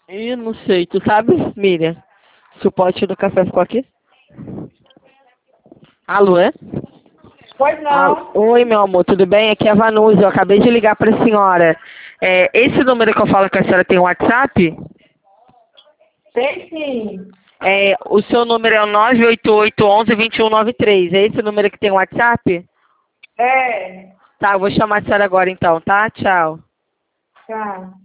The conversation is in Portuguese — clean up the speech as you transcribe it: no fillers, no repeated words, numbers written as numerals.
Ih, não sei. Tu sabe, Miriam? Se o pote do café ficou aqui? Alô, é? Pois não. Oi, meu amor, tudo bem? Aqui é a Vanusa. Eu acabei de ligar para a senhora. Esse número que eu falo com a senhora tem WhatsApp? Tem sim. O seu número é o 98811-2193. É esse número que tem WhatsApp? É. Tá, eu vou chamar a senhora agora então, tá? Tchau. Tá.